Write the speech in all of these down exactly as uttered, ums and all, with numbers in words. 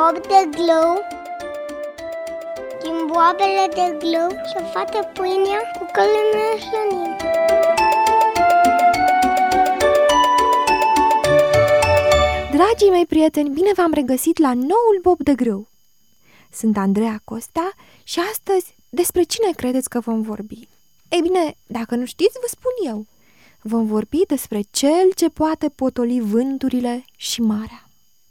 bob de glou, din boabele de glou se face pâinea cu care ne hrănim. Dragii mei prieteni, bine v-am regăsit la noul bob de grâu. Sunt Andreea Costa și astăzi despre cine credeți că vom vorbi? Ei bine, dacă nu știți, vă spun eu. Vom vorbi despre cel ce poate potoli vânturile și marea.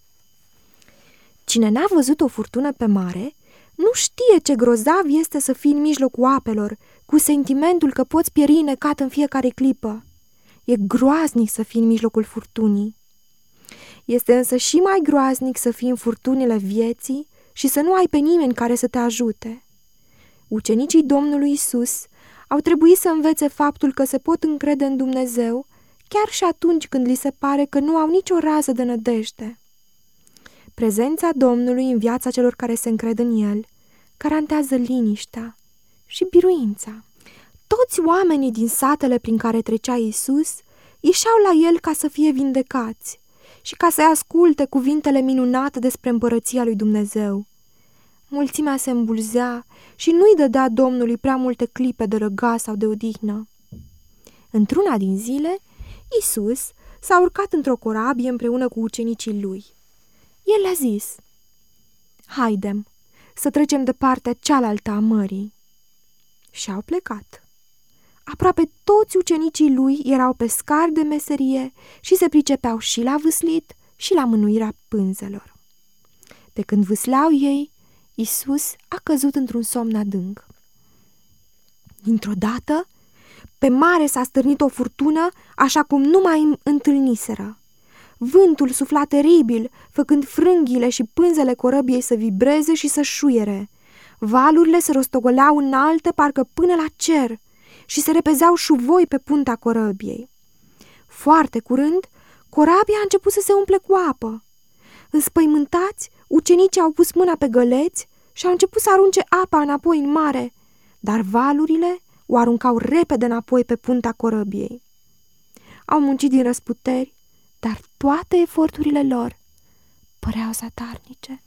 Cine n-a văzut o furtună pe mare, nu știe ce grozav este să fii în mijlocul apelor, cu sentimentul că poți pieri necat în fiecare clipă. E groaznic să fii în mijlocul furtunii. Este însă și mai groaznic să fii în furtunile vieții și să nu ai pe nimeni care să te ajute. Ucenicii Domnului Isus au trebuit să învețe faptul că se pot încrede în Dumnezeu, chiar și atunci când li se pare că nu au nicio rază de nădejde. Prezența Domnului în viața celor care se încred în El garantează liniștea și biruința. Toți oamenii din satele prin care trecea Isus ieșeau la El ca să fie vindecați și ca să asculte cuvintele minunate despre împărăția lui Dumnezeu. Mulțimea se îmbulzea și nu-i dădea Domnului prea multe clipe de răgaz sau de odihnă. Într-una din zile, Isus s-a urcat într-o corabie împreună cu ucenicii lui. El le-a zis: "Haidem să trecem de partea cealaltă a mării." Și au plecat. Aproape toți ucenicii lui erau pescari de meserie și se pricepeau și la vâslit și la mânuirea pânzelor. Pe când vâsleau ei, Isus a căzut într-un somn adânc. Dintr-o dată, pe mare s-a stârnit o furtună așa cum nu mai întâlniseră. Vântul sufla teribil, făcând frânghiile și pânzele corăbiei să vibreze și să șuiere. Valurile se rostogoleau înalte, parcă până la cer, și se repezeau șuvoi pe punta corăbiei. Foarte curând, corabia a început să se umple cu apă. Înspăimântați, ucenicii au pus mâna pe găleți și au început să arunce apa înapoi în mare, dar valurile o aruncau repede înapoi pe punta corăbiei. Au muncit din răsputeri, dar toate eforturile lor păreau zadarnice.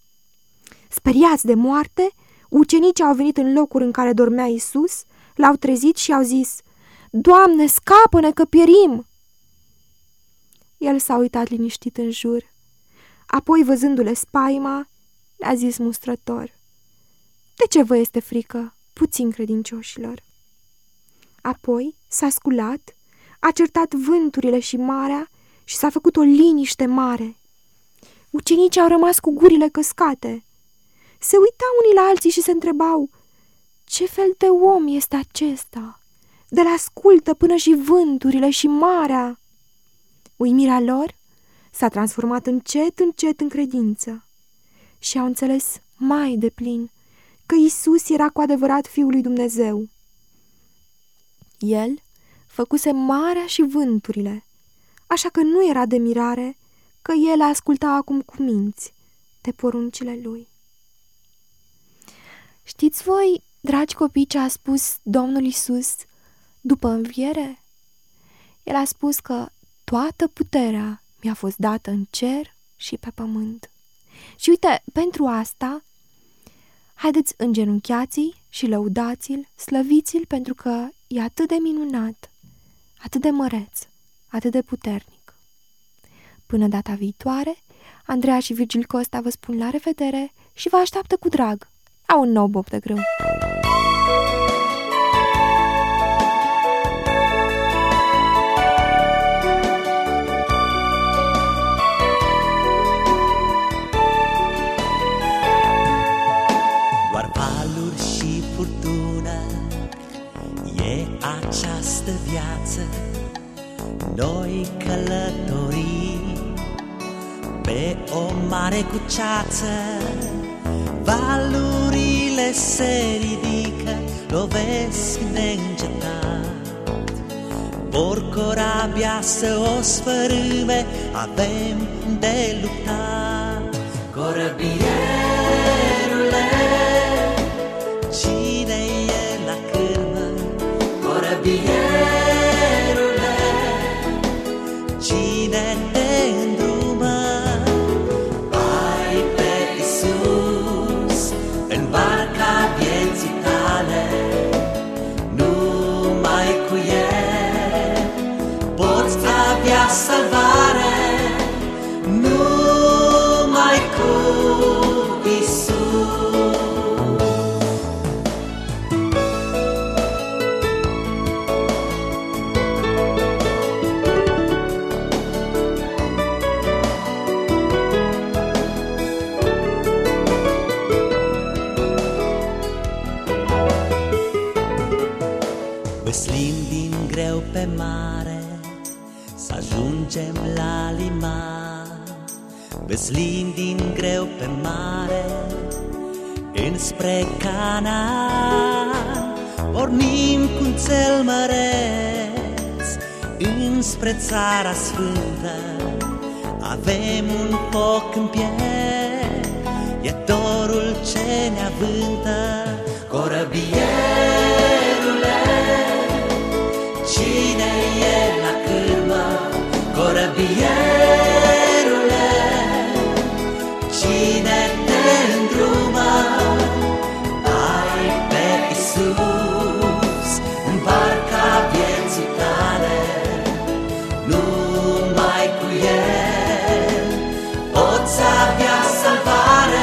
Speriați de moarte, ucenicii au venit în locul în care dormea Isus, l-au trezit și au zis: "Doamne, scapă-ne că pierim!" El s-a uitat liniștit în jur. Apoi, văzându-le spaima, le-a zis mustrător: "De ce vă este frică, puțin credincioșilor?" Apoi s-a sculat, a certat vânturile și marea și s-a făcut o liniște mare. Ucenicii au rămas cu gurile căscate. Se uitau unii la alții și se întrebau: ce fel de om este acesta? De la ascultă până și vânturile și marea. Uimirea lor s-a transformat încet, încet în credință și au înțeles mai deplin că Isus era cu adevărat Fiul lui Dumnezeu. El făcuse marea și vânturile, așa că nu era de mirare că el asculta acum cu minți de poruncile lui. Știți voi, dragi copii, ce a spus Domnul Isus după înviere? El a spus că toată puterea mi-a fost dată în cer și pe pământ. Și uite, pentru asta, haideți îngenunchiați-i și lăudați-l, slăviți-l, pentru că e atât de minunat, atât de măreț, atât de puternic. Până data viitoare, Andreea și Virgil Costa vă spun la revedere și vă așteaptă cu drag la un nou bob de grâu. Doar valuri și furtună e această viață. Noi călătorim pe o mare cu ceață. Valurile se ridică, lovesc neîncetat. Vor corabia să o sfărâme, avem de luptat. Corăbierule, cine e la cârmă? Corăbierule, cine te îndrumă? Ai pe poți avea salvare numai cu Isus. Văslim din greu pe mare să ajungem la liman. Văslim din greu pe mare înspre Canaan. Pornim cu un cel măreț înspre țara sfântă. Avem un foc în piept, e dorul ce ne avântă. Corăbierule, cine e la cârmă? Corăbierule, cine te îndrumă? Ai pe Isus în barca vieții tale, numai cu El poți avea salvare.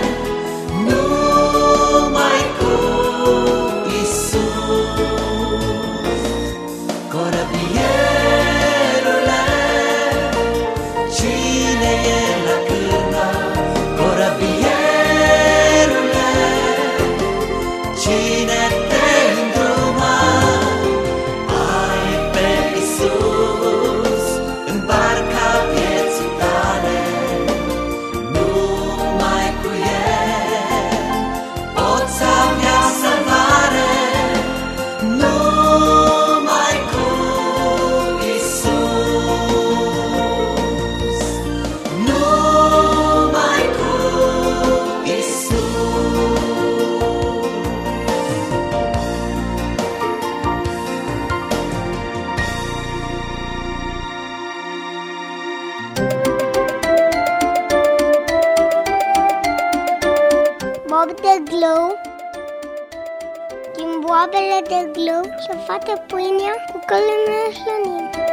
Numai cu Isus. Corăbierule, cine e la cârmă? Corăbierule, cine te îndrumă? Ai pe Isus în barca vieții tale, numai cu El poți avea salvare. Numai cu Isus. Numai cu Isus. Bob de glou, din boabele de glou, și face pâinea cu călănă slănină.